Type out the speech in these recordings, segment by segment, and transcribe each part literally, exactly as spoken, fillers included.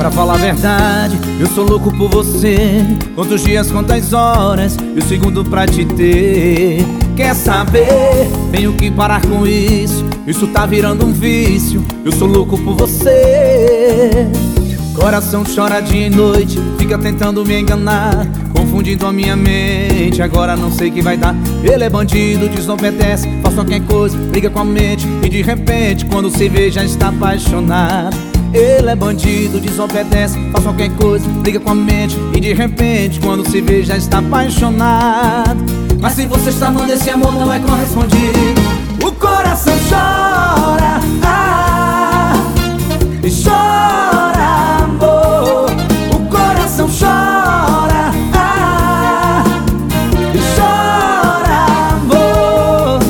Pra falar a verdade, eu sou louco por você. Quantos dias, quantas horas e o segundo pra te ter. Quer saber? Tenho que parar com isso. Isso tá virando um vício. Eu sou louco por você. Coração chora dia e noite, fica tentando me enganar, confundindo a minha mente. Agora não sei o que vai dar. Ele é bandido, desobedece, faz qualquer coisa, briga com a mente. E de repente, quando se vê, já está apaixonado. Ele é bandido, desobedece, faz qualquer coisa, briga com a mente. E de repente, quando se vê, já está apaixonado. Mas se você está amando, esse amor não é correspondido. O coração chora, ah, e chora, amor. O coração chora, ah, e chora, amor.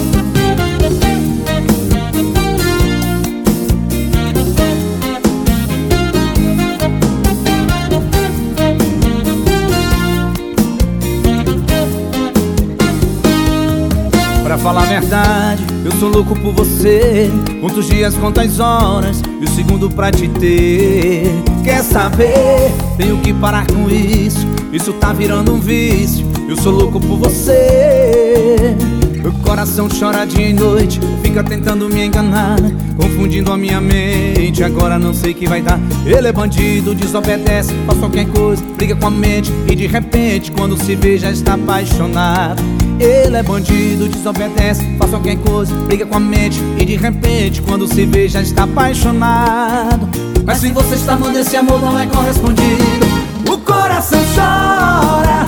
Pra falar a verdade, eu sou louco por você. Quantos dias, quantas horas e o segundo pra te ter. Quer saber? Tenho que parar com isso. Isso tá virando um vício. Eu sou louco por você. Meu coração chora dia e noite, fica tentando me enganar, confundindo a minha mente. Agora não sei o que vai dar. Ele é bandido, desobedece, faz qualquer coisa, briga com a mente. E de repente, quando se vê, já está apaixonado. Ele é bandido, desobedece, faz qualquer coisa, briga com a mente. E de repente, quando se vê, já está apaixonado. Mas se você está amando, esse amor não é correspondido. O coração chora,